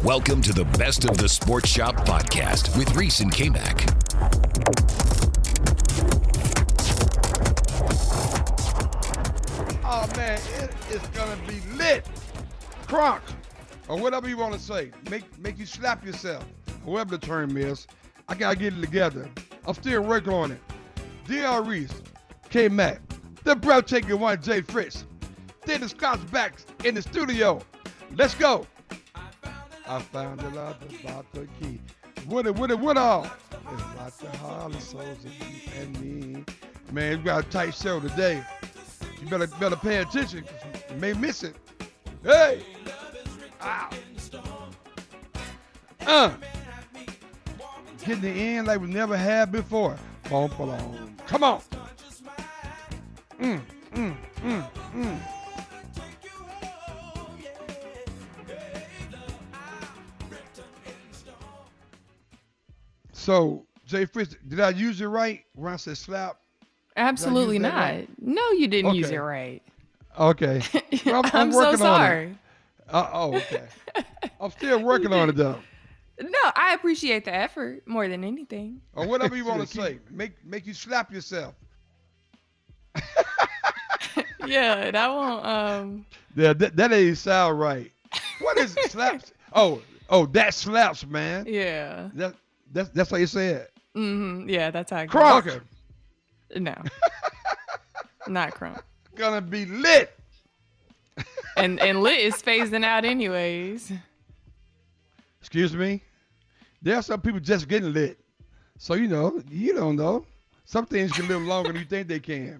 Welcome to the Best of the Sports Shop podcast with Reese and K-Mac. Oh man, it is gonna be lit. Crunk, or whatever you want to say. Make you slap yourself, whatever the term is. I gotta get it together. I'm still working on it. D.R. Reese, K-Mac, the breathtaking one, Jay Fritz. Then the Scott's back in the studio. Let's go. I found a lot about the key. What all? It's about the Harlem souls of you and me. Man, we got a tight show today. You better pay attention, 'cause you may miss it. Hey! Ow. Getting the end like we never had before. Boom, boom. Come on. So, Jay Fritz, did I use it right when I said slap? Absolutely not. Right? No, you didn't use Okay. it right. Okay. Well, I'm so working on sorry. it. Okay. I'm still working on it, though. No, I appreciate the effort more than anything. Or whatever you want to say. Make you slap yourself. Yeah, that won't. Yeah, that ain't sound right. What is it? Slaps? Oh, that slaps, man. Yeah. That's how you say it. Yeah, that's how I go. Crunk. Okay. No. Not crunk. Gonna be lit. And lit is phasing out anyways. Excuse me. There are some people just getting lit. So you don't know. Some things can live longer than you think they can.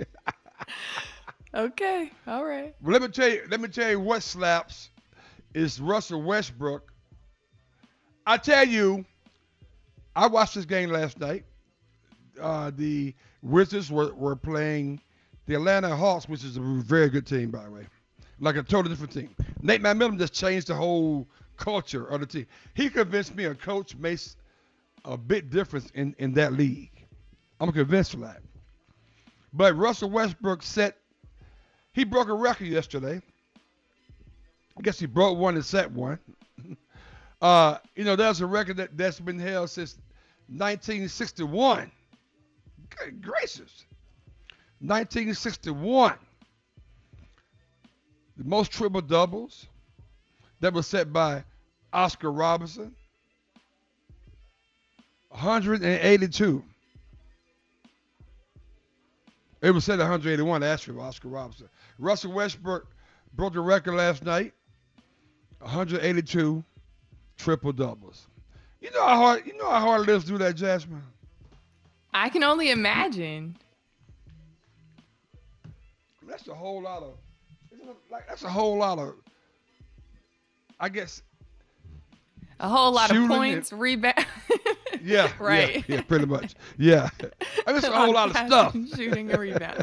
Okay. All right. Well, let me tell you what slaps is Russell Westbrook. I tell you, I watched this game last night. The Wizards were playing the Atlanta Hawks, which is a very good team, by the way. Like a totally different team. Nate McMillan just changed the whole culture of the team. He convinced me a coach makes a big difference in that league. I'm convinced of that. But Russell Westbrook he broke a record yesterday. I guess he broke one and set one. There's a record that's been held since 1961. Good gracious. 1961. The most triple doubles that was set by Oscar Robertson. 182. It was set at 181 actually by Oscar Robertson. Russell Westbrook broke the record last night. 182 triple doubles. You know how hard it is to do that, Jasmine? I can only imagine. That's a whole lot of I guess A whole lot of shooting points, rebound. yeah, Right. Yeah, pretty much. Yeah. I mean, it's a whole lot of stuff. Shooting and rebounding.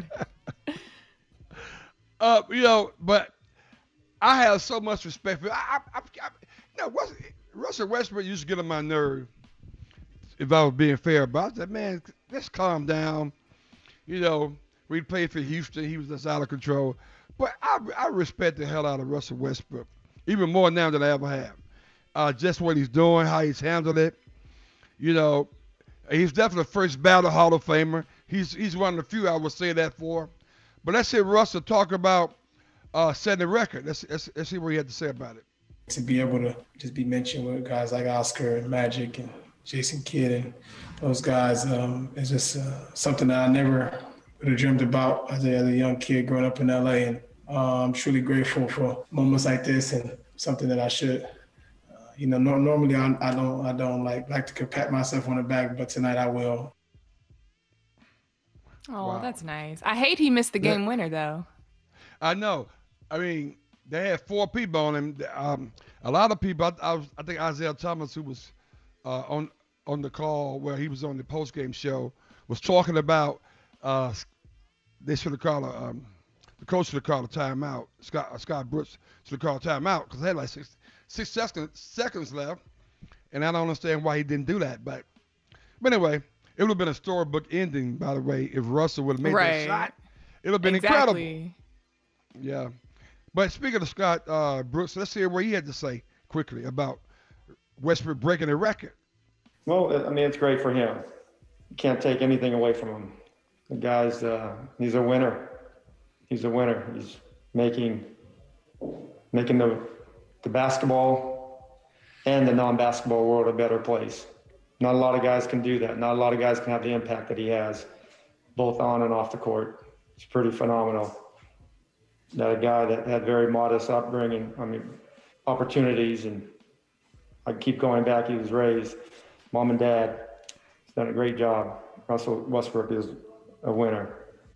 But I have so much respect for Russell Westbrook used to get on my nerve if I was being fair about that. Man, let's calm down. We played for Houston. He was just out of control. But I respect the hell out of Russell Westbrook, even more now than I ever have. Just what he's doing, how he's handled it. He's definitely the first battle Hall of Famer. He's one of the few I would say that for. But let's hear Russell talk about setting the record. Let's see what he had to say about it. To be able to just be mentioned with guys like Oscar and Magic and Jason Kidd and those guys is just something that I never would have dreamed about as a young kid growing up in LA. And I'm truly grateful for moments like this and something that I should. Normally I don't like to pat myself on the back, but tonight I will. Oh, Wow. That's nice. I hate he missed the game winner though. I know. I mean, they had 4 people on him. A lot of people. I think Isaiah Thomas, who was on the call where he was on the post-game show, was talking about they should have called the coach should have called a timeout. Scott Brooks should have called a timeout because they had like six seconds left, and I don't understand why he didn't do that. But anyway, it would have been a storybook ending, by the way, if Russell would have made that shot. It would have been incredible. Yeah. But speaking of Scott Brooks, let's hear what he had to say quickly about Westbrook breaking a record. Well, I mean, it's great for him. You can't take anything away from him. The guy's, he's a winner. He's a winner. He's making the basketball and the non-basketball world a better place. Not a lot of guys can do that. Not a lot of guys can have the impact that he has, both on and off the court. It's pretty phenomenal. That a guy that had very modest upbringing, opportunities, and I keep going back. He was raised, mom and dad. He's done a great job. Russell Westbrook is a winner.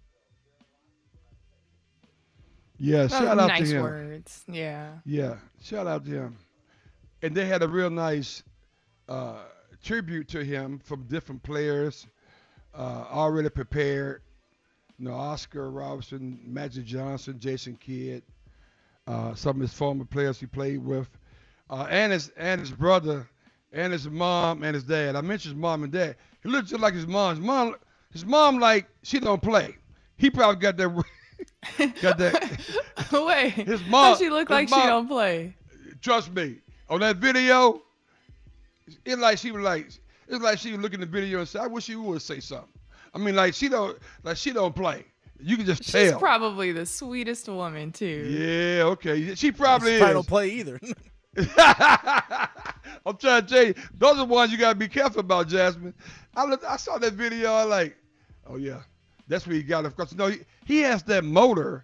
Yeah, shout out nice to him. words. Yeah. Yeah, shout out to him. And they had a real nice tribute to him from different players already prepared. You know, Oscar Robertson, Magic Johnson, Jason Kidd, some of his former players he played with, and his brother, and his mom and his dad. I mentioned his mom and dad. He looks just like his mom. His mom, like, she don't play. He probably got that. Got that. Wait. His mom. Does she look like she don't play? Trust me. On that video, it's like she was looking at the video and said, "I wish you would say something." I mean, she don't play. You can just tell. She's probably the sweetest woman too. Yeah, okay. She probably is. I don't play either. I'm trying to tell you, those are the ones you gotta be careful about, Jasmine. I saw that video. I like, oh yeah, that's where he got it. Because he has that motor.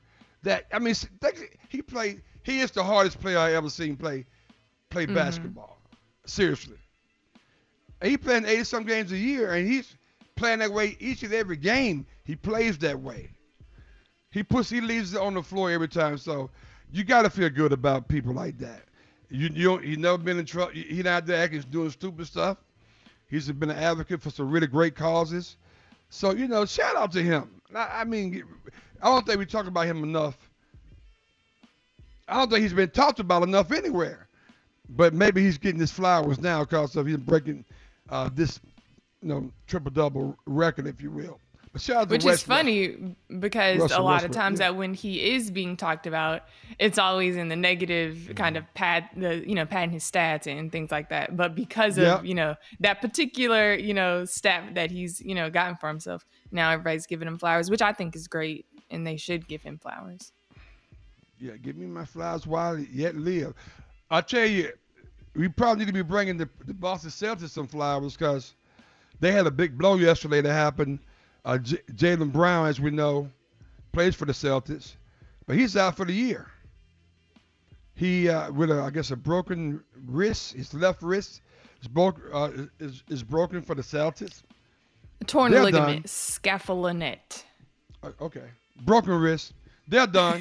He is the hardest player I ever seen play basketball. Seriously. And he playing 80-some games a year, and he's playing that way each and every game. He plays that way. He leaves it on the floor every time. So you got to feel good about people like that. He's never been in trouble. He's not there acting doing stupid stuff. He's been an advocate for some really great causes. So, shout out to him. I don't think we talk about him enough. I don't think he's been talked about enough anywhere. But maybe he's getting his flowers now because of him breaking this, triple-double record, if you will. But shout out to Which is funny because Russell a lot Westbrook, of times yeah. that when he is being talked about, it's always in the negative kind of padding his stats and things like that. But because of, that particular, stat that he's, gotten for himself, now everybody's giving him flowers, which I think is great. And they should give him flowers. Yeah, give me my flowers while yet live. I'll tell you, we probably need to be bringing the Boston Celtics some flowers because they had a big blow yesterday that happened. Jaylen Brown, as we know, plays for the Celtics, but he's out for the year. He with a broken wrist, his left wrist is broken for the Celtics. Torn They're ligament, done. scapulonet. Okay, broken wrist. They're done.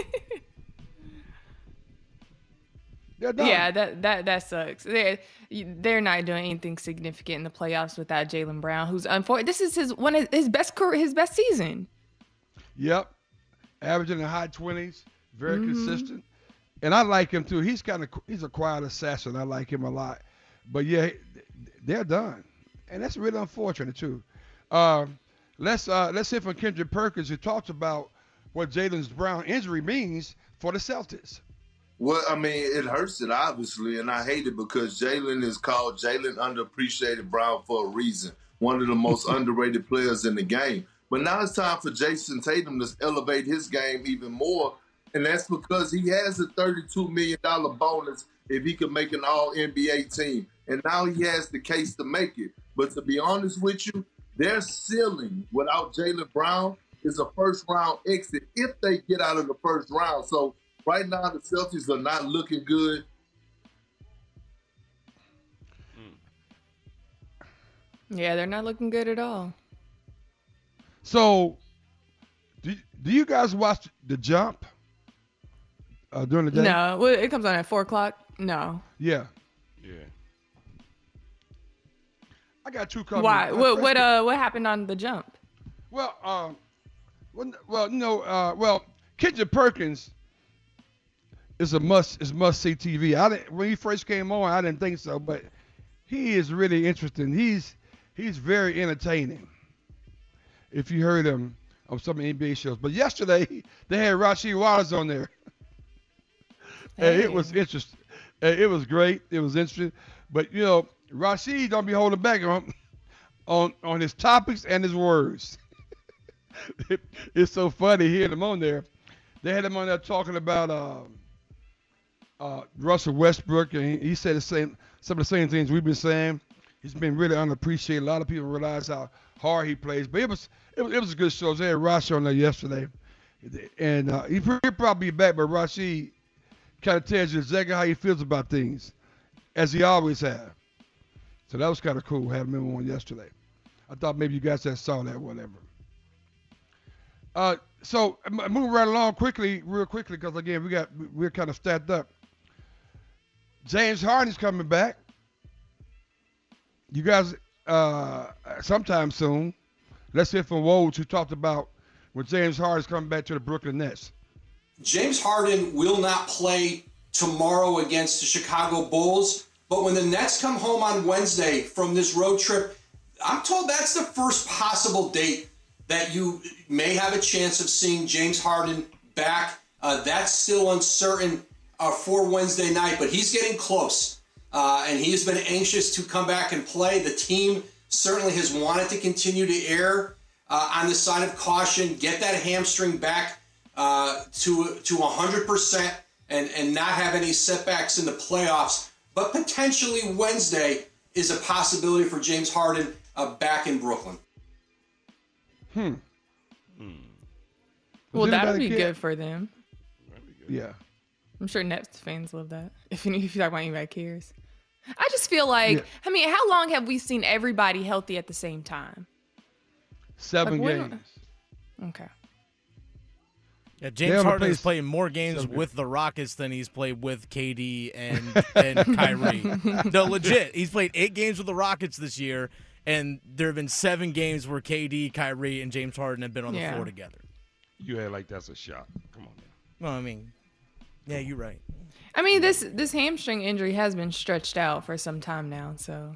They're done. Yeah, that sucks. They're not doing anything significant in the playoffs without Jaylen Brown, who's unfortunate. This is his best season. Yep, averaging in the high 20s, very consistent, and I like him too. He's a quiet assassin. I like him a lot, but yeah, they're done, and that's really unfortunate too. Let's hear from Kendrick Perkins, who talks about what Jaylen Brown injury means for the Celtics. Well, it hurts it, obviously, and I hate it because Jaylen is called Jaylen Underappreciated Brown for a reason. One of the most underrated players in the game. But now it's time for Jason Tatum to elevate his game even more, and that's because he has a $32 million bonus if he can make an All-NBA team. And now he has the case to make it. But to be honest with you, their ceiling without Jaylen Brown is a first-round exit if they get out of the first round. So right now, the Celtics are not looking good. Yeah, they're not looking good at all. So, do you guys watch The Jump during the day? No, well, it comes on at 4:00. No. Yeah. Yeah. I got two comments. Why? What happened on The Jump? Well, Kendrick Perkins is must see TV. When he first came on, I didn't think so, but he is really interesting. He's very entertaining. If you heard him on some NBA shows, but yesterday they had Rasheed Wallace on there. Hey. And it was interesting. It was great. It was interesting. But Rashid don't be holding back on his topics and his words. It's so funny hearing him on there. They had him on there talking about Russell Westbrook, and he said some of the same things we've been saying. He's been really unappreciated. A lot of people realize how hard he plays, but it was a good show. They had Rashi on there yesterday, and he'll probably be back. But Rashi kind of tells you exactly how he feels about things, as he always has. So that was kind of cool having him on yesterday. I thought maybe you guys had saw that, whatever. So moving right along real quickly, because again we're kind of stacked up. James Harden's coming back. You guys, sometime soon. Let's hear from Woj, who talked about when James Harden's coming back to the Brooklyn Nets. James Harden will not play tomorrow against the Chicago Bulls, but when the Nets come home on Wednesday from this road trip, I'm told that's the first possible date that you may have a chance of seeing James Harden back. That's still uncertain for Wednesday night, but he's getting close. And he has been anxious to come back and play. The team certainly has wanted to continue to err on the side of caution, get that hamstring back to 100% and not have any setbacks in the playoffs. But potentially Wednesday is a possibility for James Harden back in Brooklyn. Well, that would be good for them. Yeah. I'm sure Nets fans love that. If you talk about anybody cares. I just feel like, I mean, how long have we seen everybody healthy at the same time? 7 games. Okay. Yeah, James Harden is playing more games with the Rockets than he's played with KD and Kyrie. No, legit. He's played 8 games with the Rockets this year, and there have been 7 games where KD, Kyrie, and James Harden have been on the floor together. You had like that's a shot. Come on, man. Well, I mean, yeah, you're right. I mean, this hamstring injury has been stretched out for some time now, so.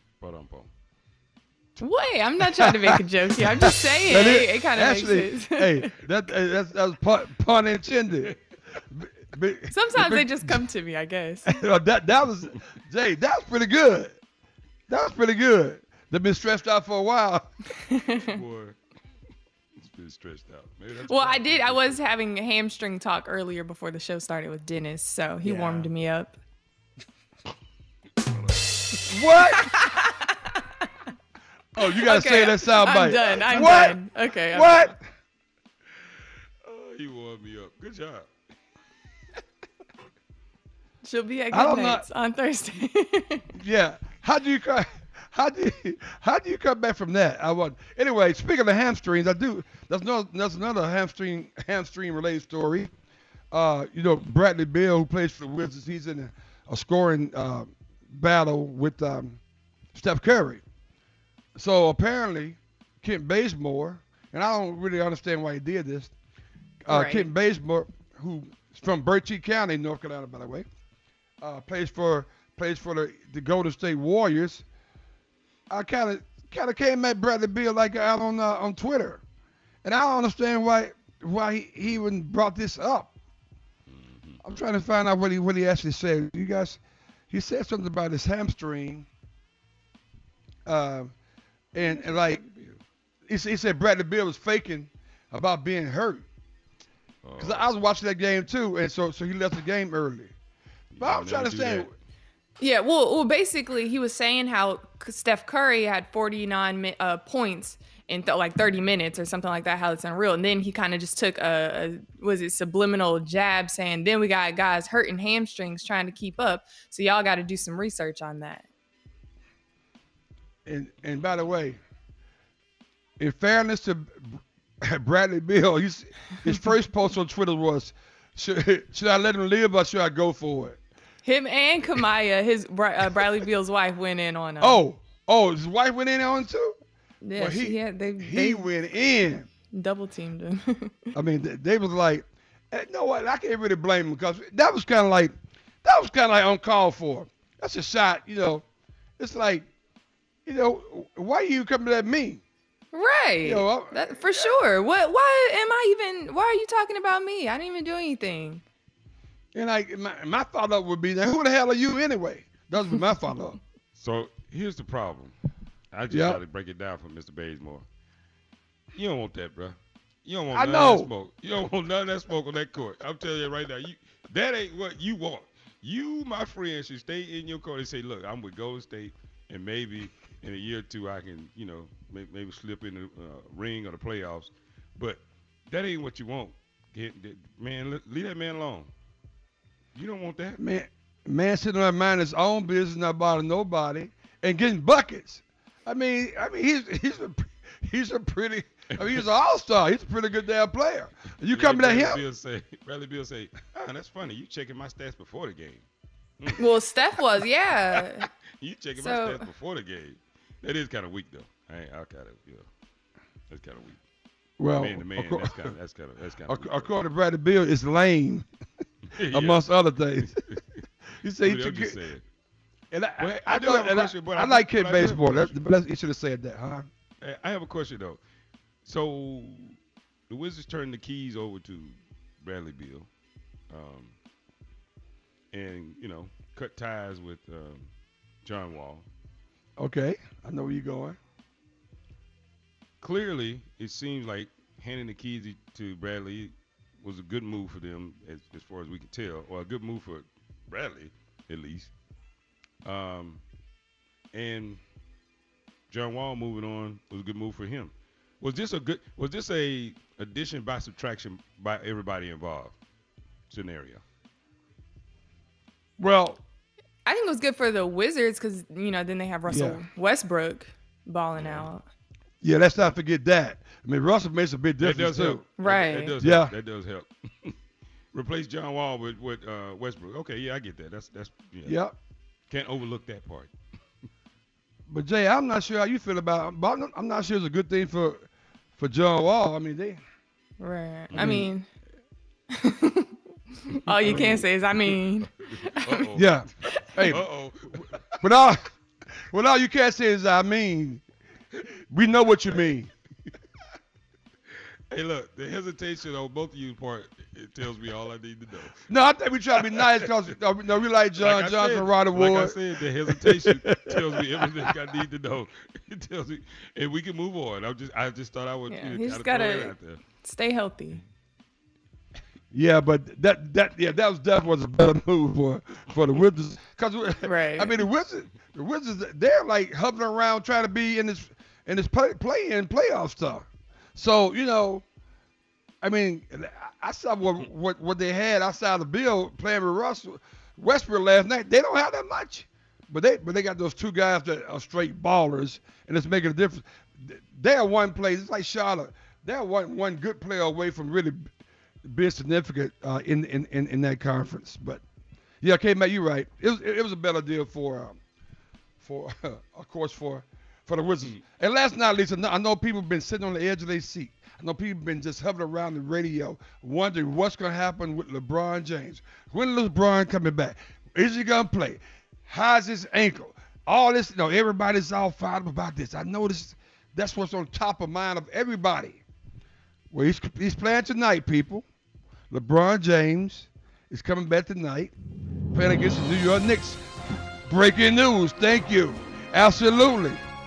Wait, I'm not trying to make a joke here. I'm just saying it kind of makes sense. Hey, that was pun intended. Sometimes they just come to me, I guess. that was Jay. That was pretty good. They've been stretched out for a while. Boy, it's been stretched out. Well, I was having a hamstring talk earlier before the show started with Dennis, so he warmed me up. What? Oh, you gotta say that soundbite. I'm done. Okay. What? Oh, he warmed me up. Good job. She'll be at Good Nights on Thursday. Yeah. How do you come back from that? Anyway, speaking of hamstrings, there's another hamstring related story. Bradley Beal, who plays for the Wizards, he's in a scoring battle with Steph Curry. So apparently, Kent Bazemore, and I don't really understand why he did this. Kent Bazemore, who's from Berkeley County, North Carolina, by the way, plays for the Golden State Warriors. I kind of came at Bradley Beal out on Twitter, and I don't understand why he even brought this up. I'm trying to find out what he actually said. You guys, he said something about his hamstring. And he said Bradley Beal was faking about being hurt. Because I was watching that game too, and so he left the game early. But I'm trying to say. Yeah, well, basically he was saying how Steph Curry had 49 points in 30 minutes or something like that, how it's unreal. And then he kind of just took a subliminal jab saying, then we got guys hurting hamstrings trying to keep up. So y'all got to do some research on that. And by the way, in fairness to Bradley Beal, his first post on Twitter was, should I let him live or should I go for it? Him and Kamaya, his Bradley Beal's wife, went in on him. Oh, his wife went in on him too? Yeah, well, he went in. Double teamed him. I mean, they was like, you know what? I can't really blame him because that was kind of like uncalled for. That's a shot, It's like, why are you coming at me? Right. For sure. Why are you talking about me? I didn't even do anything. And my thought up would be, who the hell are you anyway? That was my follow-up. So here's the problem. I just got to break it down for Mr. Bazemore. You don't want that, bro. You don't want none of that smoke. You don't want none of that smoke on that court. I'm telling you right now. That ain't what you want. You, my friend, should stay in your court and say, look, I'm with Golden State, and maybe in a year or two I can, maybe slip in the ring or the playoffs. But that ain't what you want. Man, leave that man alone. You don't want that. Man sitting on mind his own business, not bothering nobody, and getting buckets. I mean, he's an all-star. He's a pretty good damn player. You coming at him? Bradley Beal say, that's funny. You checking my stats before the game. Well, Steph was, yeah. You checking my stats before the game. That is kind of weak, though. That's kind of weak. Well, man to man, that's kind of. According to Bradley Beal, it's lame, amongst other things. You say he took it. And I like kid baseball. He should have said that, huh? I have a question though. So the Wizards turned the keys over to Bradley Beal, and cut ties with John Wall. Okay, I know where you're going. Clearly, it seems like handing the keys to Bradley was a good move for them, as far as we can tell, or a good move for Bradley, at least. And John Wall moving on was a good move for him. Was this a addition by subtraction by everybody involved scenario? Well, I think it was good for the Wizards because then they have Russell Westbrook balling out. Yeah, let's not forget that. I mean, Russell makes a big difference too. Right. That does help. That does help. Replace John Wall with Westbrook. Okay, yeah, I get that. That's Can't overlook that part. But Jay, I'm not sure how you feel about. But I'm not sure it's a good thing for John Wall. I mean, they. Right. I mean all you can say is I mean. Yeah. Hey. But all you can't say is I mean. We know what you mean. Hey, look, the hesitation on both of you part, it tells me all I need to know. No, I think we try to be nice because we like John Johnson, Ryder Ward. Like I said, the hesitation tells me everything I need to know. It tells me, and we can move on. I just thought I would kind of throw it out there. Stay healthy. Yeah, but that was definitely a better move for the Wizards. Right. I mean, the Wizards, they're like hovering around trying to be in this play-in playoff stuff. So, I mean, I saw what they had outside the Bill playing with Russell Westbrook last night. They don't have that much, but they got those two guys that are straight ballers, and it's making a difference. They're one play. It's like Charlotte. They're one good player away from really being significant in that conference. But yeah, K-Mac, you're right. It was a better deal for of course for the Wizards. And last night, Lisa, I know people have been sitting on the edge of their seat. I know people have been just hovering around the radio wondering what's going to happen with LeBron James. When is LeBron coming back? Is he going to play? How's his ankle? All this, everybody's all fired up about this. I know that's what's on top of mind of everybody. Well, he's playing tonight, people. LeBron James is coming back tonight, playing against the New York Knicks. Breaking news. Thank you. Absolutely.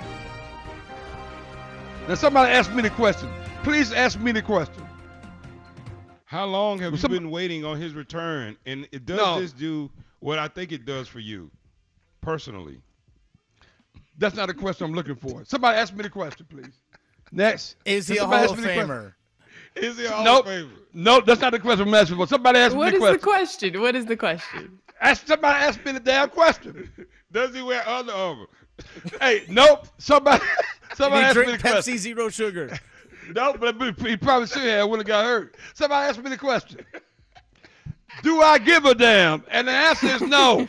Now, somebody asked me the question. Please ask me the question. How long have you been waiting on his return? And does this do what I think it does for you personally? That's not a question I'm looking for. Somebody ask me the question, please. Next. Is he a Hall of Famer? Is he a Hall of Famer? No, that's not the question I'm asking for. Somebody ask me the question. What is the question? Somebody ask me the damn question. Does he wear Under Armour? Hey, nope. Somebody ask me the question. Pepsi Zero Sugar. Nope, but he probably should have when he got hurt. Somebody ask me the question. Do I give a damn? And the answer is no.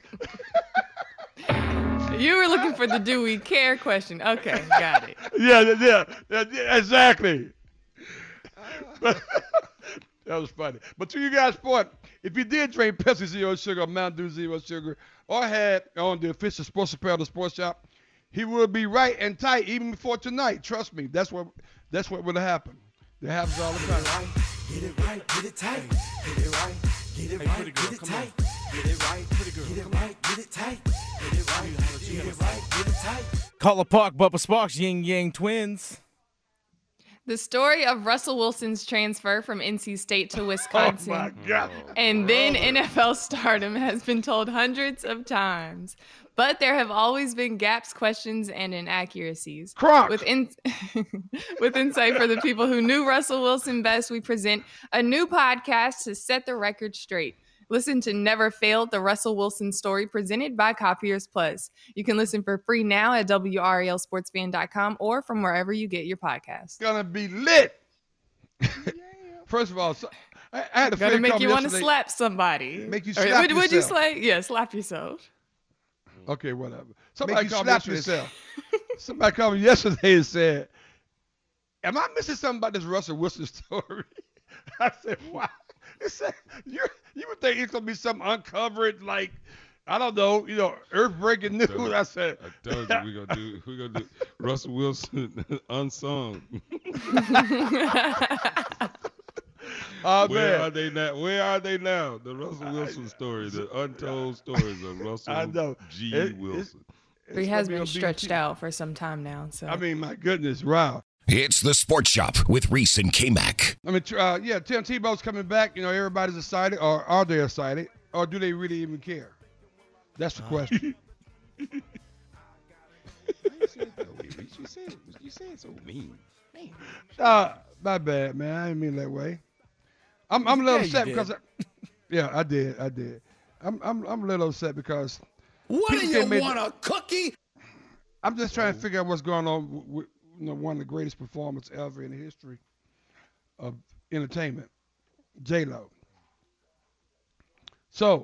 You were looking for the do we care question. Okay, got it. Yeah, exactly. That was funny. But to you guys' point, if you did drink Pepsi Zero Sugar or Mountain Dew Zero Sugar or had on the official sports apparel of the Sports Shop, he would be right and tight even before tonight. Trust me, that's what would have happened. It happens all the time. Get it right, get it tight. Get it right, get it right, get it tight. Get it right, pretty girl. Get it right, get it Call Park, Bubba Sparks, Yin Yang Twins. The story of Russell Wilson's transfer from NC State to Wisconsin and then NFL stardom has been told hundreds of times. But there have always been gaps, questions, and inaccuracies. With insight for the people who knew Russell Wilson best, we present a new podcast to set the record straight. Listen to Never Failed, the Russell Wilson story, presented by Copiers Plus. You can listen for free now at WRALSportsFan.com or from wherever you get your podcasts. It's going to be lit. First of all, I had a gotta make you want to slap somebody. Make you slap yourself. Would you say? Yeah, slap yourself. Okay, whatever. Somebody called me yesterday. Somebody called me yesterday and said, "Am I missing something about this Russell Wilson story?" I said, "Why?" It said, you would think it's gonna be something uncovered, like I don't know, earth-breaking news. I said, I told you we're gonna do Russell Wilson unsung. Where are they now? Where are they now? The Russell Wilson story, the untold stories of Russell G. Wilson. He has been stretched out for some time now. So I mean, my goodness, wow. It's the Sports Shop with Reese and K-Mac. I mean, Tim Tebow's coming back. Everybody's excited, or are they excited, or do they really even care? That's the question. You said so mean. My bad, man. I didn't mean that way. I'm a little upset because I did. I'm a little upset because what do you want, a cookie? I'm just trying to figure out what's going on with one of the greatest performances ever in the history of entertainment, J-Lo. So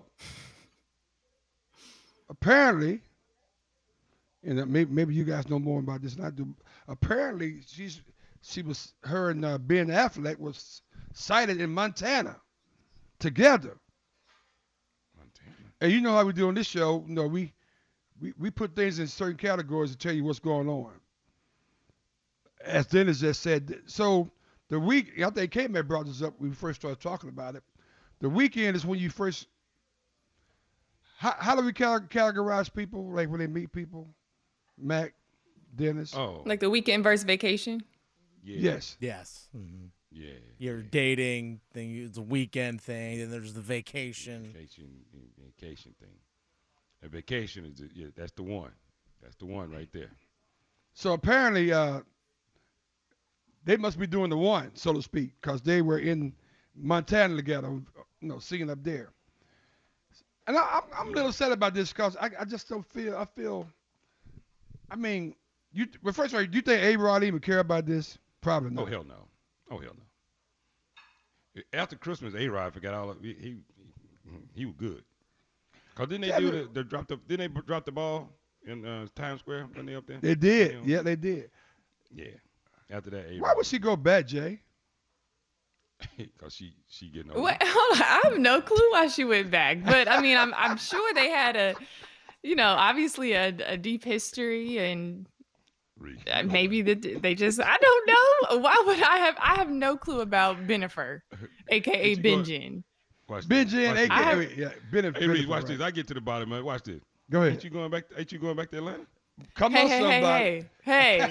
apparently, and maybe you guys know more about this than I do. Apparently, her and Ben Affleck was sighted in Montana together. And you know how we do on this show, we put things in certain categories to tell you what's going on. As Dennis just said, so I think K-Man brought this up when we first started talking about it. The weekend is when you first, how do we categorize people, like when they meet people? Mac, Dennis? Oh. Like the weekend versus vacation? Yeah. Yes. Mm-hmm. Yeah. You're dating thing. It's a weekend thing. Then there's the vacation thing. A vacation is that's the one. That's the one right there. So apparently, they must be doing the one, so to speak, because they were in Montana together, singing up there. And I'm a little sad about this because I just don't feel. I mean, first of all, do you think A-Rod even care about this? Probably not. Oh hell no. After Christmas, A-Rod forgot all of he was good. Cause didn't they drop the ball in Times Square when they up there? They did. Yeah, they did. Yeah. After that, A-Rod. Why would she go back, Jay? Because she getting older. Wait, hold on. I have no clue why she went back, but I mean, I'm sure they had obviously a deep history, and maybe they just, I don't know. Why would I have no clue about Bennifer, aka Benjen. Benjen, aka Bennifer. Hey, Reed, watch this. I get to the bottom, man. Watch this. Go ahead. Ain't you going back to Atlanta? Come on, somebody. Hey.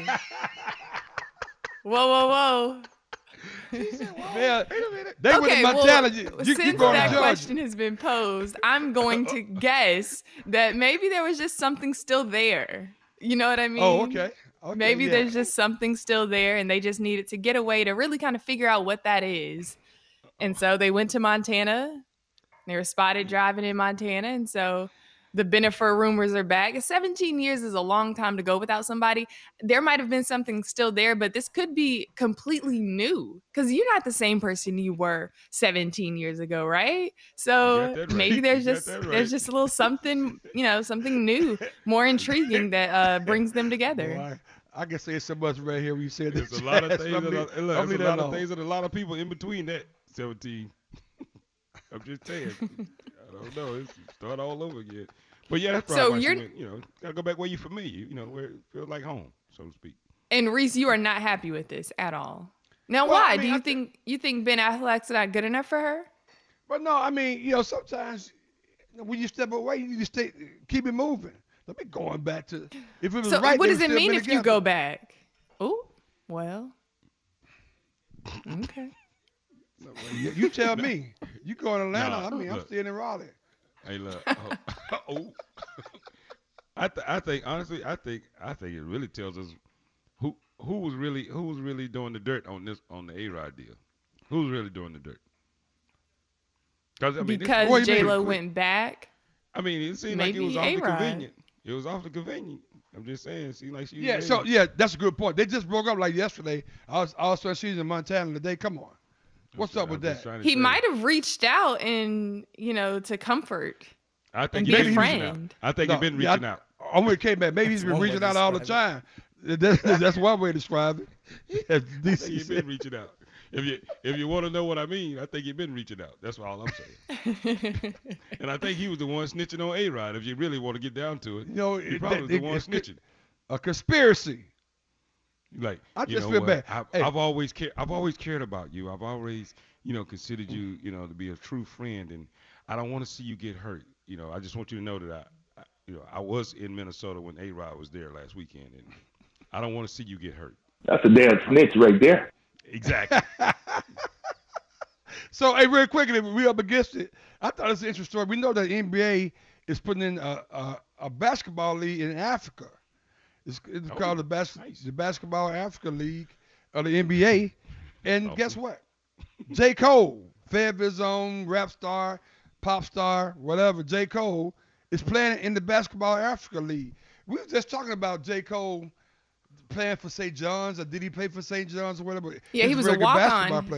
Whoa. Man, they went to Montana. Since that question has been posed, I'm going to guess that maybe there was just something still there. You know what I mean? Oh, okay. Maybe there's just something still there, and they just needed to get away to really kind of figure out what that is. And so they went to Montana. They were spotted driving in Montana, and so the Bennifer rumors are back. 17 years is a long time to go without somebody. There might have been something still there, but this could be completely new because you're not the same person you were 17 years ago, right? So maybe there's just a little something, something new, more intriguing that brings them together. Boy, I can say so much right here when you said this. There's a lot of things. And a lot of people in between that 17. I'm just saying. I don't know. It's start all over again. But yeah, that's probably why she went, gotta go back where you familiar, where it feels like home, so to speak. And Reese, you are not happy with this at all. Now, why? I mean, do you think Ben Affleck's not good enough for her? But no, I mean, sometimes when you step away, you need to keep it moving. Don't be going back to if it was so right. What does it mean if you go back? Oh, well, okay. You tell me. You go in Atlanta. I'm staying in Raleigh. Hey, look. I think honestly, I think it really tells us who was really doing the dirt on the A-Rod deal. Who's really doing the dirt? Because J-Lo went back. I mean, it seemed like it was awfully convenient. It was awfully convenient. I'm just saying. It seemed like she was that's a good point. They just broke up like yesterday. I was she's in Montana today. Come on. What's up with that? He might have reached out and, to comfort. I think he's been reaching out. I think he's been reaching out. I'm with K-Man. Maybe he's been reaching out all the time. That's one way to describe it. I think he's been reaching out. If you want to know what I mean, I think he's been reaching out. That's all I'm saying. And I think he was the one snitching on A-Rod. If you really want to get down to it, he probably was the one snitching. A conspiracy. Like I just feel bad. I've always cared about you. I've always, considered you, to be a true friend, and I don't want to see you get hurt. I just want you to know that I was in Minnesota when A-Rod was there last weekend, and I don't want to see you get hurt. That's a damn snitch right there. Exactly. So, hey, real quickly, we up against it. I thought it was an interesting story. We know that the NBA is putting in a basketball league in Africa. It's called the Basketball Africa League of the NBA. And guess what? J. Cole, Fayetteville Zone, rap star, pop star, whatever, J. Cole is playing in the Basketball Africa League. We were just talking about J. Cole playing for St. John's, or did he play for St. John's or whatever? Yeah, he was a walk-on.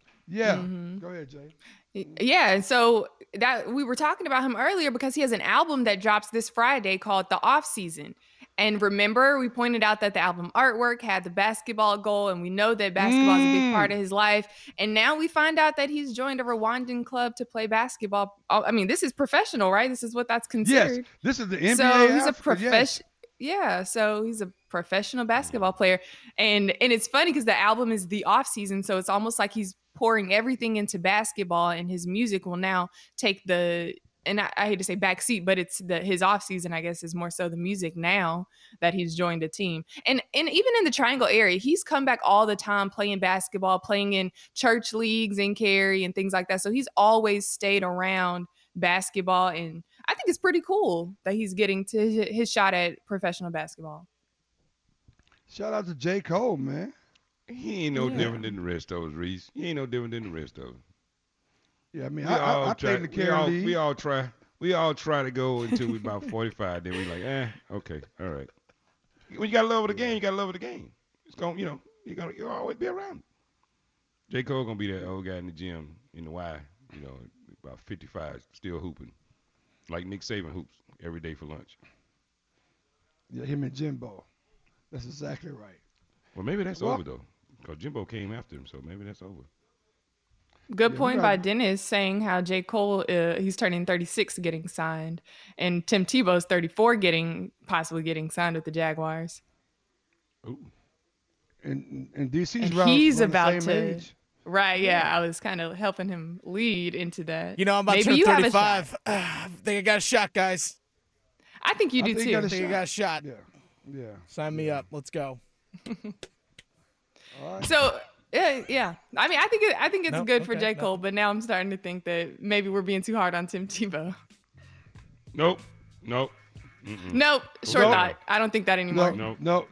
Go ahead, Jay. Yeah, and so that we were talking about him earlier because he has an album that drops this Friday called The Off Season. And remember, we pointed out that the album artwork had the basketball goal, and we know that basketball is a big part of his life. And now we find out that he's joined a Rwandan club to play basketball. I mean, this is professional, right? This is what that's considered. Yes, this is the NBA. So he's a professional. Yeah, so he's a professional basketball player. And it's funny because the album is The Off Season, so it's almost like he's pouring everything into basketball, and his music will now take the, and I hate to say backseat, but it's his off season, I guess, is more so the music now that he's joined a team. And even in the Triangle area, he's come back all the time playing basketball, playing in church leagues in Cary and things like that. So he's always stayed around basketball, and I think it's pretty cool that he's getting to his shot at professional basketball. Shout out to J. Cole, man. He ain't no different than the rest of us, Reese. He ain't no different than the rest of us. Yeah, I mean, I played in the Cary League. We all try to go until we about 45. Then we like, okay, all right. When you got to love the game, you got to love the game. It's going, you'll always be around. J. Cole going to be that old guy in the gym in the Y, about 55, still hooping. Like Nick Saban hoops every day for lunch. Yeah, him and Jimbo. That's exactly right. Well, maybe that's over, though, because Jimbo came after him, so maybe that's over. Good point by Dennis saying how J. Cole, he's turning 36 getting signed, and Tim Tebow's 34 possibly getting signed with the Jaguars. Ooh. And DC's he's about the same to age. Right, yeah. I was kind of helping him lead into that. I'm about to turn 35. I think I got a shot, guys. I think you do too. I think I got a shot. Yeah. Sign me up. Let's go. All right. So, yeah. I mean, I think it's good for J. Cole, but now I'm starting to think that maybe we're being too hard on Tim Tebow. Nope. Nope. Short thought. I don't think that anymore. No.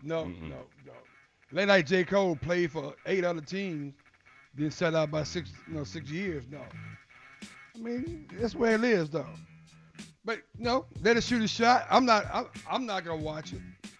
Late night J. Cole played for 8 other teams, then sat out by 6 years. No. I mean, that's where it is, though. But let us shoot a shot. I'm not gonna watch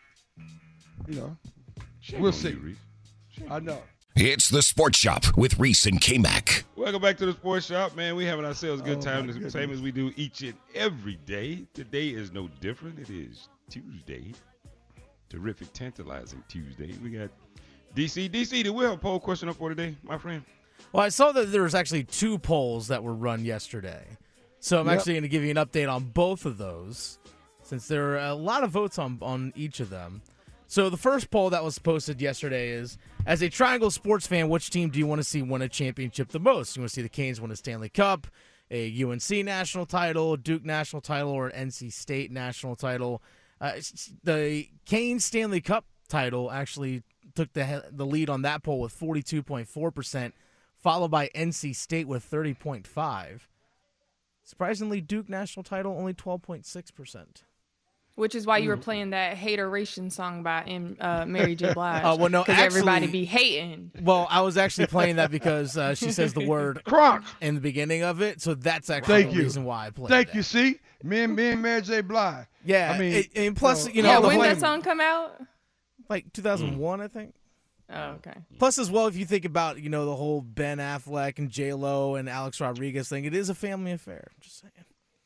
it. We'll see. I know. It's the Sports Shop with Reese and K-Mac. Welcome back to the Sports Shop, man. We having ourselves a good time, the same as we do each and every day. Today is no different. It is Tuesday. Terrific, tantalizing Tuesday. We got DC. DC, did we have a poll question up for today, my friend? Well, I saw that there was actually 2 polls that were run yesterday. So I'm actually going to give you an update on both of those, since there are a lot of votes on each of them. So the first poll that was posted yesterday is, as a Triangle sports fan, which team do you want to see win a championship the most? You want to see the Canes win a Stanley Cup? a UNC national title, Duke national title, or NC State national title. The Canes Stanley Cup title actually took the lead on that poll with 42.4%, followed by NC State with 30.5%. Surprisingly, Duke national title only 12.6%. Which is why you were playing that hateration song by Mary J. Blige. Well, no, because everybody be hating. Well, I was actually playing that because she says the word "crock" in the beginning of it, so that's actually the reason why I played. Thank you. See, me and Mary J. Blige. Yeah, I mean, and plus, when did that song come out? Like 2001, I think. Oh, okay. Plus, as well, if you think about the whole Ben Affleck and J-Lo and Alex Rodriguez thing, it is a family affair. I'm just saying.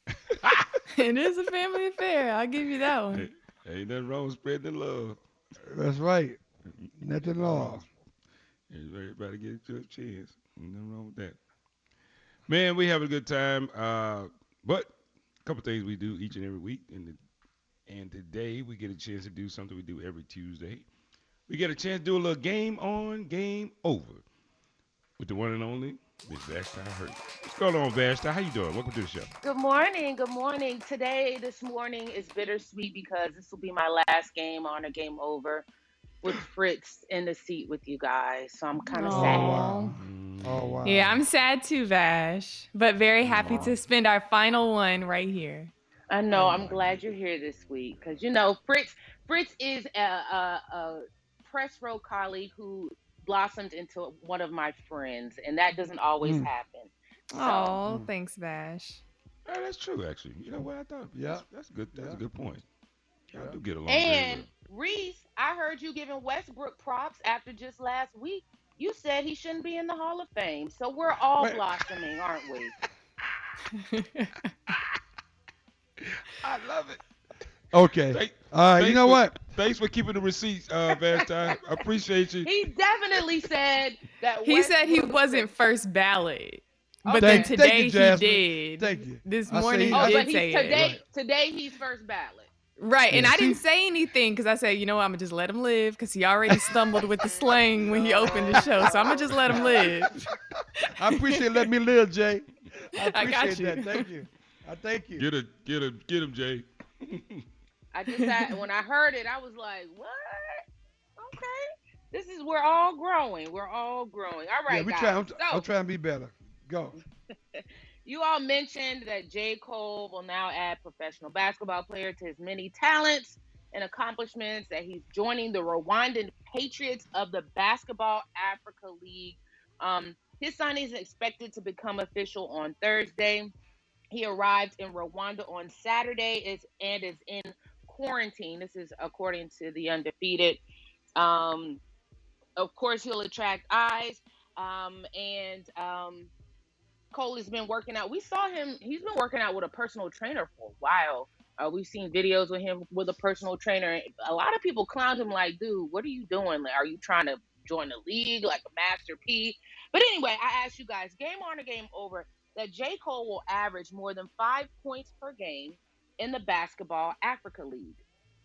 It is a family affair. I'll give you that one. Ain't nothing wrong with spreading the love. That's right. Nothing wrong. Everybody get a chance. Nothing wrong with that. Man, we have a good time. But a couple things we do each and every week. And today we get a chance to do something we do every Tuesday. We get a chance to do a little game on, game over with the one and only Miss Vashti Hurt. What's going on, Vashti? How you doing? Welcome to the show. Good morning. Good morning. This morning is bittersweet because this will be my last game on a game over with Fritz in the seat with you guys. So I'm kind of sad. Wow. Oh, wow. Yeah, I'm sad too, Vash, but very happy to spend our final one right here. I know. I'm glad you're here this week because, Fritz is a press row colleague who blossomed into one of my friends, and that doesn't always happen. Oh, thanks, Vash. Oh, that's true, actually. You know what I thought? Yeah, that's good. That's a good point. Y'all do get along. And Reese, I heard you giving Westbrook props after just last week. You said he shouldn't be in the Hall of Fame, so we're all blossoming, aren't we? I love it. Okay. You know what? Thanks for keeping the receipts, Vashti. I appreciate you. He definitely said that. He said he wasn't first ballot. But then today he did. Thank you. This morning he did say it. Today he's first ballot. Right, and I didn't say anything because I said, I'm going to just let him live because he already stumbled with the slang when he opened the show. So I'm going to just let him live. I appreciate letting me live, Jay. I got appreciate you. that. Thank you. Thank you. Get him, Jay. When I heard it, I was like, what? Okay. We're all growing. We're all growing. All right, guys. I'm trying to be better. Go. You all mentioned that J. Cole will now add professional basketball player to his many talents and accomplishments, that he's joining the Rwandan Patriots of the Basketball Africa League. His signing is expected to become official on Thursday. He arrived in Rwanda on Saturday and is in quarantine. This is according to the Undefeated. Of course, he'll attract eyes. Cole has been working out. We saw him. He's been working out with a personal trainer for a while. We've seen videos with him with a personal trainer. A lot of people clowned him like, dude, what are you doing? Like, are you trying to join the league like a Master P? But anyway, I asked you guys, game on or game over, that J. Cole will average more than 5 points per game in the Basketball Africa League.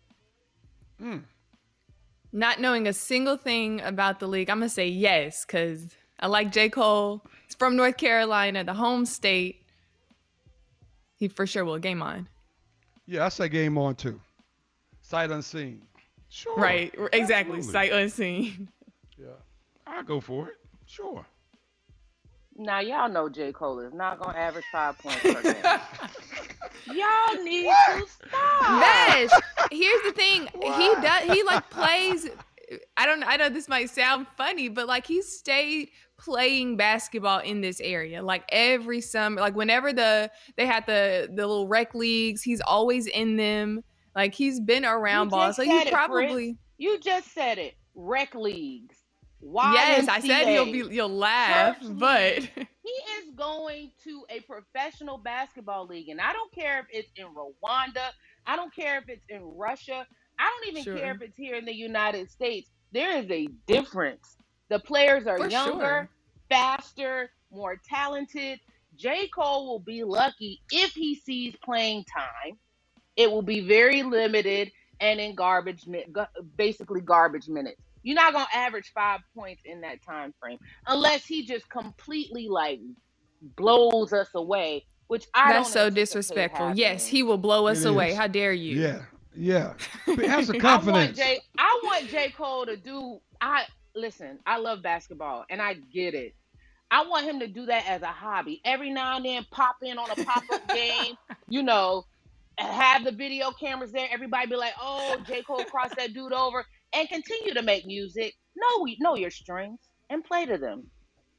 Not knowing a single thing about the league, I'm going to say yes, because I like J. Cole. He's from North Carolina, the home state. He for sure will game on. Yeah, I say game on too. Sight unseen. Sure. Right, exactly. Absolutely. Sight unseen. Yeah. I'll go for it. Sure. Now, y'all know J. Cole is not going to average 5 points per game. Y'all need to stop. Vash, here's the thing. He plays. I know this might sound funny, but he stayed playing basketball in this area every summer. Whenever they had the little rec leagues, he's always in them. He's been around ball, so he probably. You just said it. Rec leagues. Yes, I said you'll laugh, but he is going to a professional basketball league, and I don't care if it's in Rwanda. I don't care if it's in Russia. I don't even care if it's here in the United States. There is a difference. The players are younger, faster, more talented. J. Cole will be lucky if he sees playing time. It will be very limited and in basically garbage minutes. You're not going to average 5 points in that time frame unless he just completely blows us away, which I don't. That's so disrespectful. Yes, he will blow us away. How dare you? Yeah. Have some confidence. I want J. Cole to do. Listen. I love basketball, and I get it. I want him to do that as a hobby. Every now and then, pop in on a pop-up game. Have the video cameras there. Everybody be like, "Oh, J. Cole crossed that dude over," and continue to make music. Know your strengths and play to them.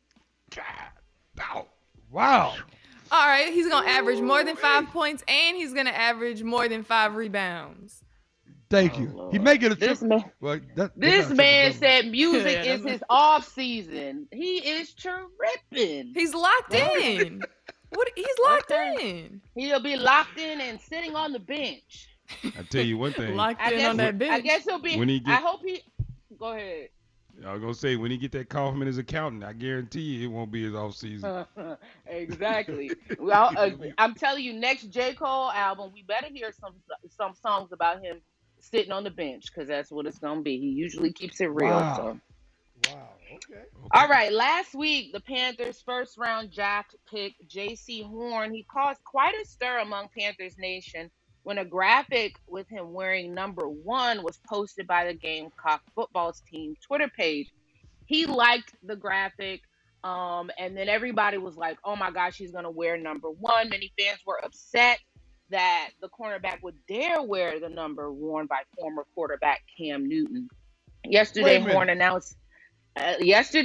Wow. All right, he's going to average more than 5 points, and he's going to average more than 5 rebounds. Thank you. Lord. He may get a this triple. man. Well, this man said music is his off season. He is tripping. He's locked in. He's locked in. He'll be locked in and sitting on the bench. I tell you one thing. Locked in on that bench. I guess he'll be. I hope he. Go ahead. I was gonna say when he get that call from his accountant, I guarantee you it won't be his off season. Exactly. Well, I'm telling you, next J. Cole album, we better hear some songs about him sitting on the bench, because that's what it's gonna be. He usually keeps it real. Wow. So. Wow. Okay. All right. Last week, the Panthers' first-round draft pick, J.C. Horn, he caused quite a stir among Panthers Nation when a graphic with him wearing number 1 was posted by the Gamecock football's team Twitter page. He liked the graphic, and then everybody was like, oh my gosh, he's going to wear number 1. Many fans were upset that the cornerback would dare wear the number worn by former quarterback Cam Newton. Yesterday, Horn announced that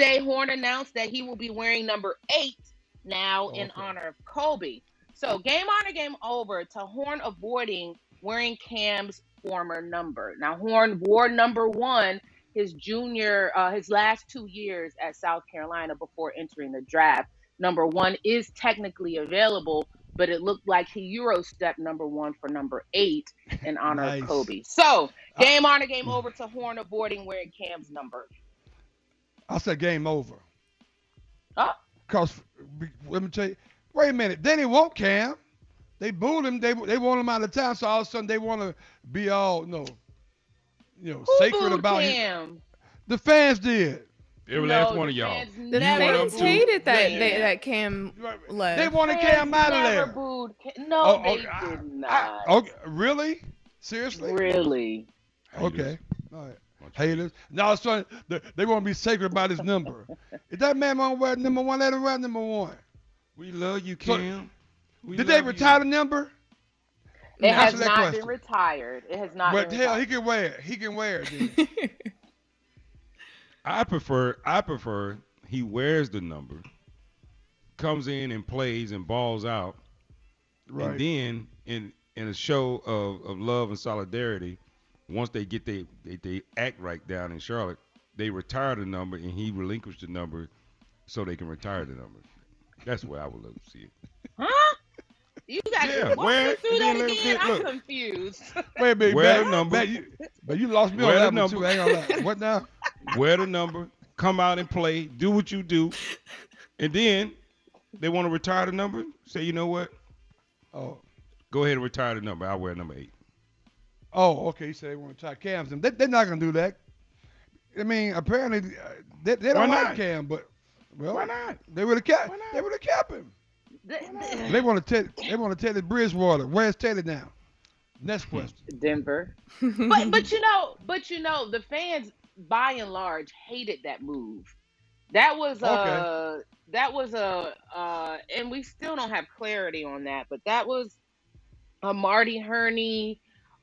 he will be wearing number 8 now in honor of Kobe. So game on or game over to Horn avoiding wearing Cam's former number. Now, Horn wore number 1 his last 2 years at South Carolina before entering the draft. Number 1 is technically available, but it looked like he Euro-stepped number 1 for number 8 in honor of Kobe. So game on or game over to Horn avoiding wearing Cam's number. I said game over. Because let me tell you. Wait a minute. They didn't want Cam. They booed him. They want him out of town. So all of a sudden they want to be all sacred about him. The fans did. Every last one of y'all. The fans hated that Cam left. They wanted Cam out of there. They did not. Okay, really? Seriously? Really? Okay. All right. Haters. Now son, they want to be sacred about his number. If that man want to wear number 1, let him wear number 1. We love you, Cam. Did they retire the number? It has not been retired. It has not been retired. Hell, he can wear it. He can wear it. Then. I prefer he wears the number, comes in and plays and balls out, right. And then in a show of love and solidarity, once they get they act right down in Charlotte, they retire the number and he relinquished the number so they can retire the number. That's the way I would love to see it. Huh? You got to walk me through that again. I'm confused. Wait a minute, wear the number. But you lost me on that one too. Hang on. What now? Wear the number. Come out and play. Do what you do. And then they want to retire the number. Say, you know what? Oh. Go ahead and retire the number. I'll wear number 8. Oh, okay. You say they want to retire Cam's. They're not going to do that. I mean, apparently they don't like Cam, but why not? They would have kept. They would have kept him. They want to Teddy Bridgewater. Where's Teddy now? Next question. Denver. but you know, the fans by and large hated that move. That was and we still don't have clarity on that, but that was a Marty Hurney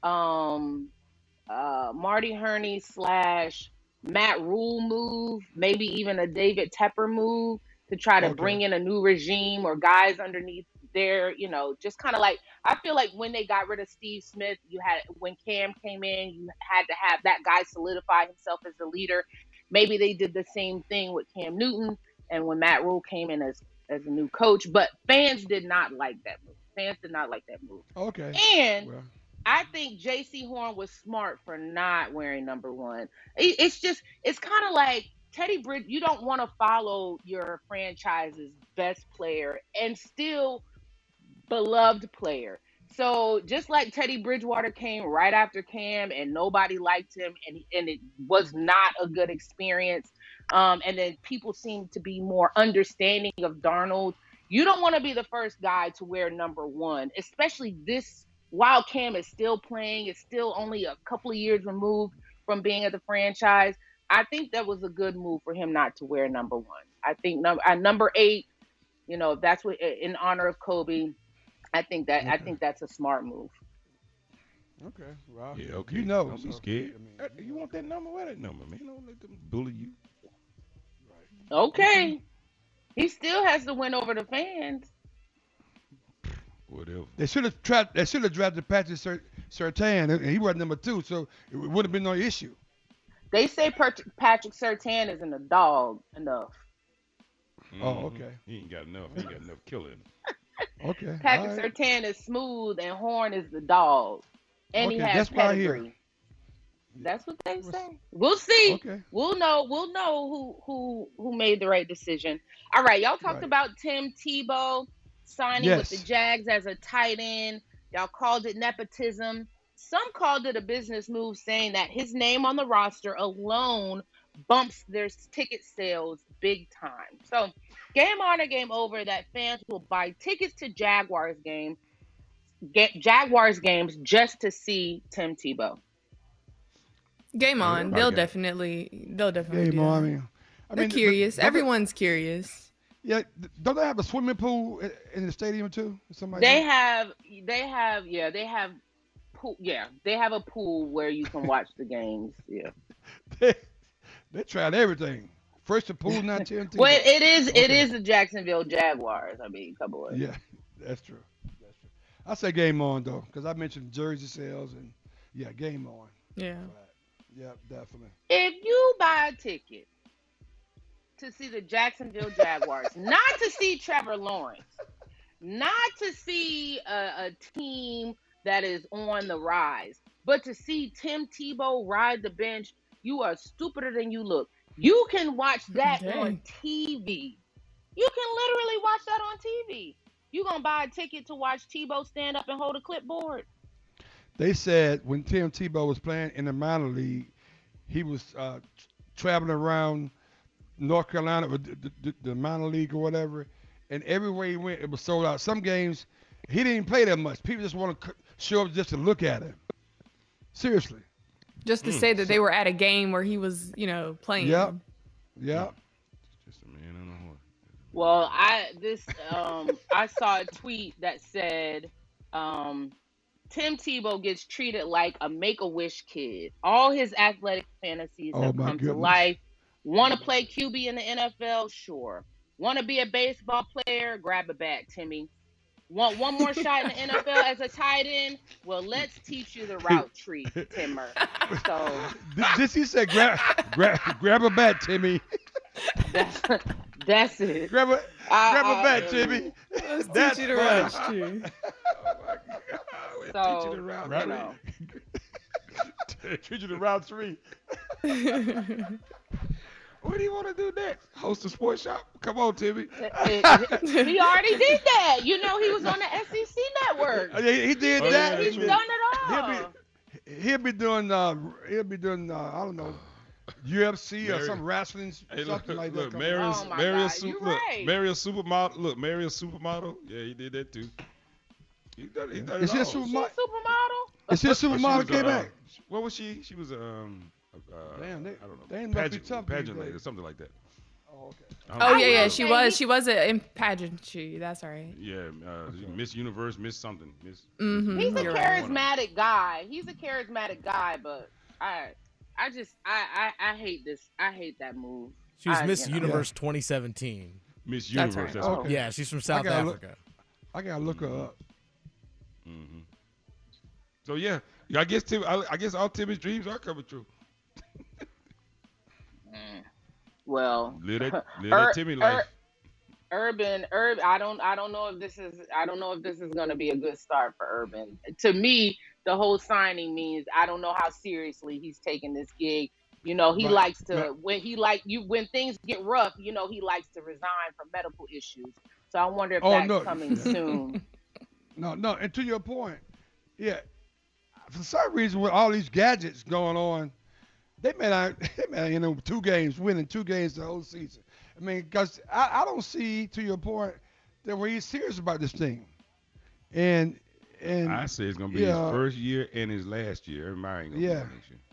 / Matt Rule move, maybe even a David Tepper move to try to bring in a new regime or guys underneath there, just kind of like, I feel like when they got rid of Steve Smith, when Cam came in, you had to have that guy solidify himself as the leader. Maybe they did the same thing with Cam Newton and when Matt Rule came in as a new coach, but fans did not like that move. Okay. And I think J.C. Horn was smart for not wearing number 1. It's kind of like Teddy Bridge. You don't want to follow your franchise's best player and still beloved player. So just like Teddy Bridgewater came right after Cam and nobody liked him and it was not a good experience. And then people seemed to be more understanding of Darnold. You don't want to be the first guy to wear number 1, especially this while Cam is still playing. It's still only a couple of years removed from being at the franchise. I think that was a good move for him not to wear number 1. I think number 8, that's what in honor of Kobe. I think that's a smart move. Okay, well, yeah, okay. Don't be scared. You want that number? Wear that number, man. Don't let them bully you. Right. Okay. He still has to win over the fans. Whatever. They should have drafted Patrick Surtain, and he was number 2, so it would have been no issue. They say Patrick Surtain isn't a dog enough. Oh, okay. He ain't got enough. He ain't got enough killing. Okay. Patrick Surtain is smooth, and Horn is the dog, and he has pedigree. That's what they say. We'll see. Okay. We'll know who made the right decision. All right, y'all talked about Tim Tebow signing with the Jags as a tight end. Y'all called it nepotism. Some called it a business move, saying that his name on the roster alone bumps their ticket sales big time. So, game on or game over that fans will buy tickets to Jaguars games just to see Tim Tebow. Game on. They'll definitely game do on. They're curious. Everyone's curious. Yeah, don't they have a swimming pool in the stadium too? They have pool. Yeah, they have a pool where you can watch the games. Yeah, they tried everything. First the pool, now Tim Tebow. Well, it is the Jacksonville Jaguars. I mean, come on. Yeah, that's true. I say game on though, because I mentioned jersey sales and game on. Yeah. Yeah, definitely. If you buy a ticket to see the Jacksonville Jaguars, not to see Trevor Lawrence, not to see a team that is on the rise, but to see Tim Tebow ride the bench, you are stupider than you look. You can watch that on TV. You can literally watch that on TV. You gonna buy a ticket to watch Tebow stand up and hold a clipboard? They said when Tim Tebow was playing in the minor league, he was traveling around North Carolina with the minor league or whatever, and everywhere he went, it was sold out. Some games, he didn't play that much. People just want to show up just to look at him. Seriously. Just to say that they were at a game where he was, playing. Yep. Just a man on a horse. Well, I saw a tweet that said, Tim Tebow gets treated like a Make-A-Wish kid. All his athletic fantasies have come to life. Want to play QB in the NFL? Sure. Want to be a baseball player? Grab a bat, Timmy. Want one more shot in the NFL as a tight end? Well, let's teach you the route tree, Timmer. So this he said, grab a bat, Timmy. That's it. Grab a bat, Timmy. Let's teach you the route tree. So, teach you the route tree. Teach you the route tree. What do you want to do next? Host a sports shop? Come on, Timmy. He already did that. He was on the SEC network. He did that. He's done it all. He'll be doing I don't know, UFC or some wrestling, something like that. Mario Supermodel. Look, Mario Supermodel. Yeah, he did that too. He done it Is she a supermodel? Is she a supermodel? Came back. What was she? She was damn, I don't know. Pageant lady, something like that. Oh, okay. Yeah. She was in pageantry. That's right. Yeah, Miss Universe, Miss something, Miss. Mm-hmm. He's a charismatic guy. But I hate this. I hate that move. She was Miss Universe 2017. Miss Universe. That's right. Yeah, she's from South Africa. I gotta look her up. Mm-hmm. So yeah, I guess all Timmy's dreams are coming true. Well, live that Timmy life. Urban. I don't know if this is going to be a good start for Urban. To me, the whole signing means I don't know how seriously he's taking this gig. He likes to when things get rough. He likes to resign for medical issues. So I wonder if that's coming soon. No, and to your point, yeah. For some reason, with all these gadgets going on, they may not end up winning 2 games the whole season. I mean, because I don't see, to your point, that where he's serious about this thing. And I say it's gonna be his first year and his last year. Everybody ain't gonna be next year.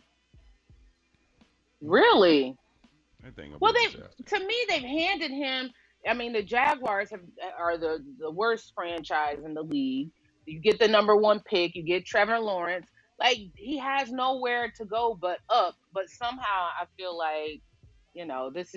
Really? Well, to me, they've handed him. I mean, the Jaguars are the worst franchise in the league. You get the number 1 pick. You get Trevor Lawrence. Like, he has nowhere to go but up. But somehow I feel like, this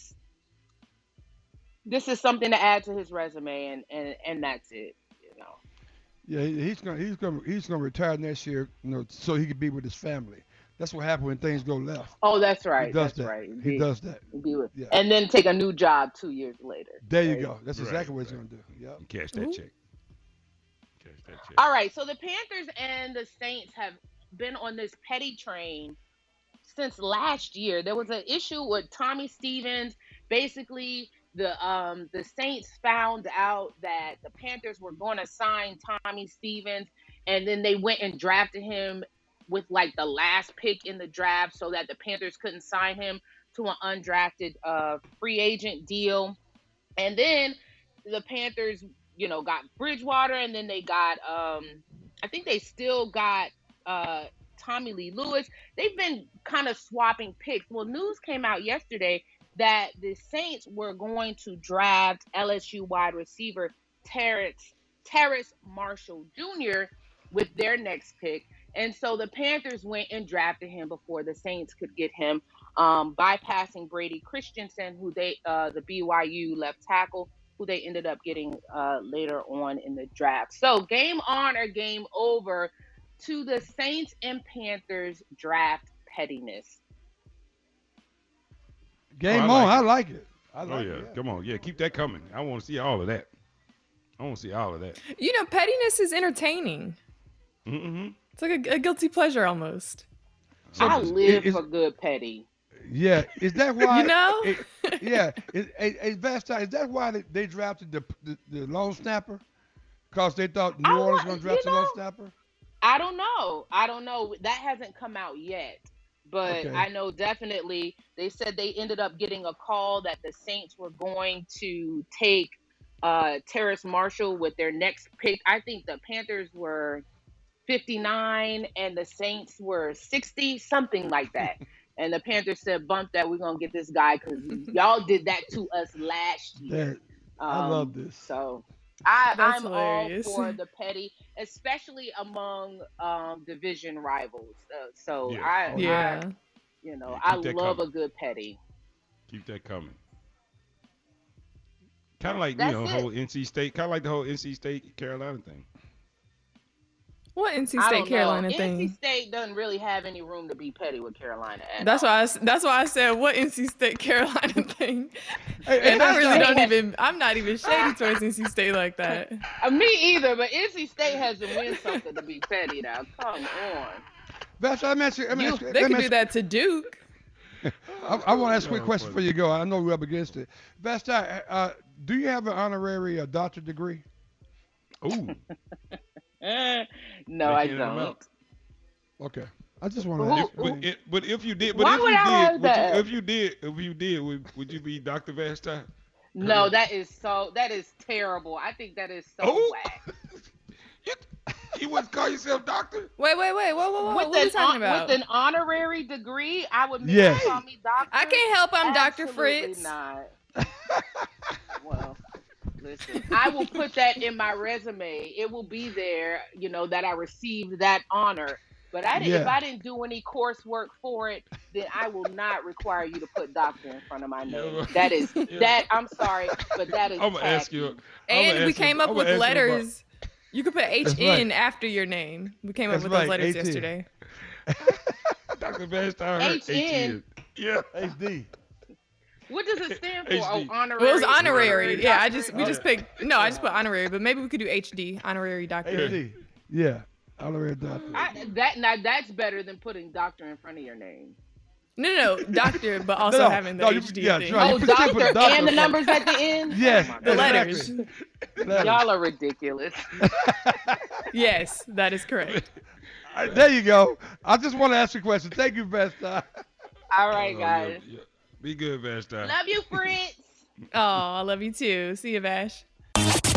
is something to add to his resume, and that's it. Yeah, he's gonna retire next year, so he can be with his family. That's what happens when things go left. Oh, that's right. He does that. Yeah. And then take a new job 2 years later. There you go. That's exactly what he's going to do. Yep. Cash that check. All right. So the Panthers and the Saints have been on this petty train since last year. There was an issue with Tommy Stevens. Basically, the Saints found out that the Panthers were going to sign Tommy Stevens, and then they went and drafted him with like the last pick in the draft so that the Panthers couldn't sign him to an undrafted free agent deal. And then the Panthers, got Bridgewater, and then they got, I think they still got Tommy Lee Lewis. They've been kind of swapping picks. Well, news came out yesterday that the Saints were going to draft LSU wide receiver Terrace Marshall Jr. with their next pick. And so the Panthers went and drafted him before the Saints could get him, bypassing Brady Christensen, who the BYU left tackle, who they ended up getting later on in the draft. So game on or game over to the Saints and Panthers draft pettiness. Game on. I like it. Come on. Yeah, keep that coming. I want to see all of that. Pettiness is entertaining. Mm-hmm. It's like a guilty pleasure almost. So I live for good petty. Yeah, is that why? Is that why they drafted the long snapper? Because they thought New Orleans was going to draft the long snapper? I don't know. That hasn't come out yet. But okay. I know definitely they said they ended up getting a call that the Saints were going to take Terrace Marshall with their next pick. I think the Panthers were 59 and the Saints were 60, something like that. And the Panthers said, bump that, we're going to get this guy because y'all did that to us last year. I love this. So I'm hilarious. All for the petty, especially among division rivals. I love a good petty. Keep that coming. Kind of like, whole NC State, kind of like the whole NC State Carolina thing. What NC State Carolina thing? NC State doesn't really have any room to be petty with Carolina. That's why I said what NC State Carolina thing. I'm not even shady towards NC State like that. Me either, but NC State has to win something to be petty now. Come on. Beth, they can do that to Duke. I want to ask a quick question before you go. I know we're up against it. Best, do you have an honorary doctorate degree? Ooh. No, I don't. Okay, I just want to ask. But if you did, would you be Dr. Vashti? No, that is terrible. I think that is so whack. You wouldn't call yourself doctor? Wait. Whoa. What are you talking about? With an honorary degree, I would call me doctor. I can't help. I'm Dr. Fritz. Not. Well, listen, I will put that in my resume. It will be there, that I received that honor. But if I didn't do any coursework for it, then I will not require you to put doctor in front of my name. That I'm sorry, but that is. I'm gonna ask you. And we came up with letters. You could put HN after your name. We came up with those letters yesterday. Dr. Vashti. HN. Yeah. HD. What does it stand for? Oh, honorary. Well, it was honorary. Yeah, I just put honorary, but maybe we could do HD, honorary doctor. HD. Yeah, honorary doctor. That's better than putting doctor in front of your name. No, doctor, but also having the HD thing. Oh, doctor and the numbers at the end? Yes. The letters. Y'all are ridiculous. Yes, that is correct. There you go. I just want to ask you a question. Thank you, Vashti. All right, guys. Yeah. Be good, Vashti. Love you, Fritz. Oh, I love you too. See you, Vash.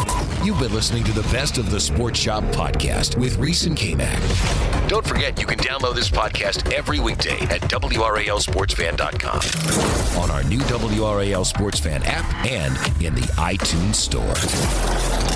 You've been listening to the Best of the Sports Shop podcast with Reese and K-Mac. Don't forget you can download this podcast every weekday at WRALSportsFan.com, on our new WRAL Sports Fan app, and in the iTunes Store.